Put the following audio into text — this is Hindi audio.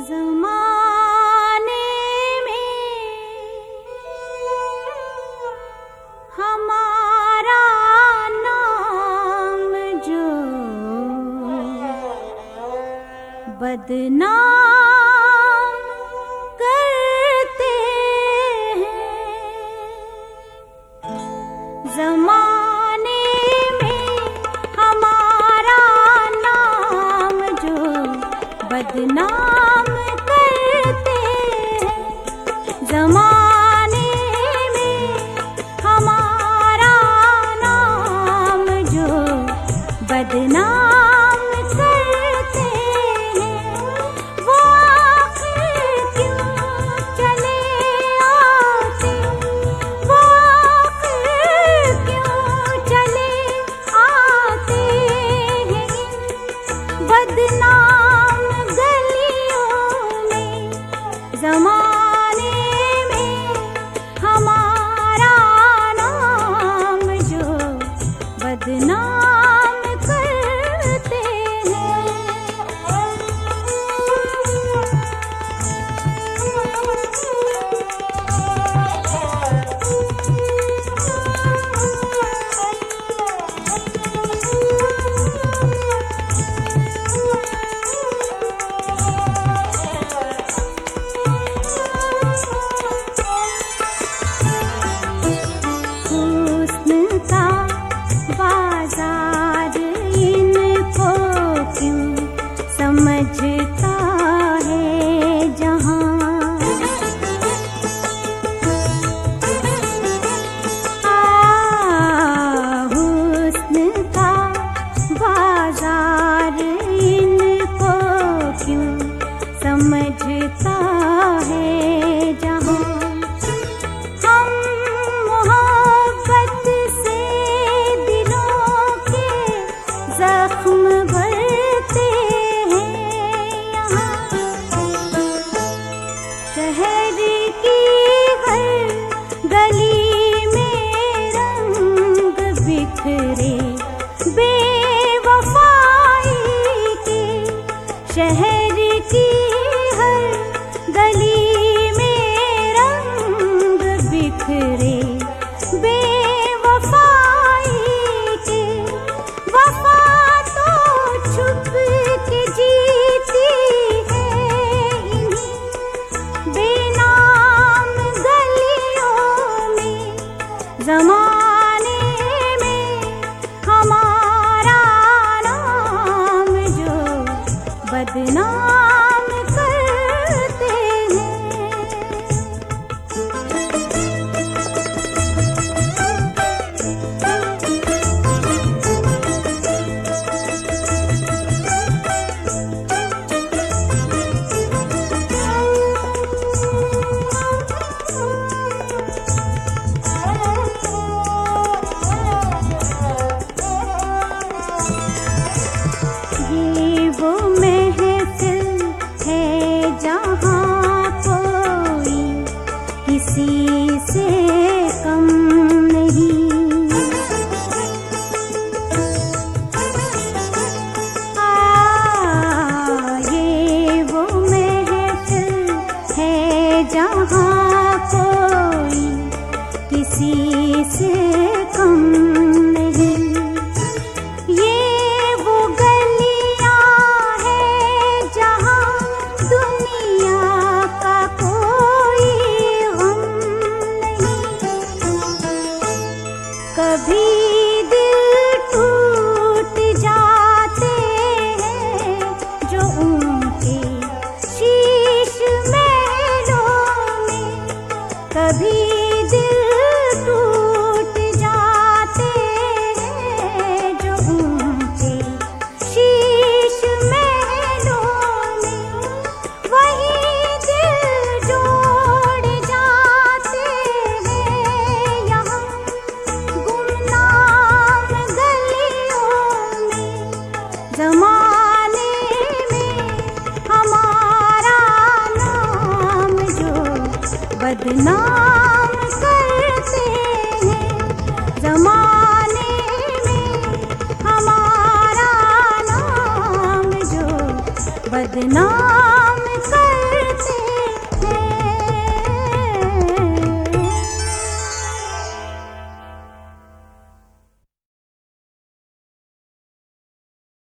ज़माने में हमारा नाम जो बदनाम करते हैं, ज़माने में हमारा नाम जो बदनाम करते हैं, ज़माने में हमारा नाम जो बदनाम करते हैं, वो आखिर क्यों चले आते, वो आखिर क्यों चले आते हैं बदनाम ज़माने में हमारा नाम जो बदनाम करते समझता है जहां, हुस्न का बाजार इनको क्यों समझता है जहां, हम मोहब्बत से दिलों के जख्म भरते शहर की हर गली में रंग बिखरे बेवफाई के, शहर की हर गली में रंग बिखरे बेवफाई के, वफा तो छुप के जीती है इन्हीं बेनाम गलियों में, ज़माने में हमारा नाम जो बदनाम करते हैं। वो महफिल है जहाँ कोई किसी से कम नहीं, ये वो महफिल है जहाँ कोई किसी से कम नहीं, ये वो गलियां हैं जहाँ दुनिया का कोई गम नहीं, कभी दिल टूट जाते हैं जो उनके शीश महलों में, कभी दिल टूट जाते हैं जो उनके शीश महलों में, वही दिल जोड़ जाते हैं यहाँ गुमनाम गलियों में, ज़माने में हमारा नाम जो बदनाम करते हैं, ज़माने में हमारा नाम जो बदनाम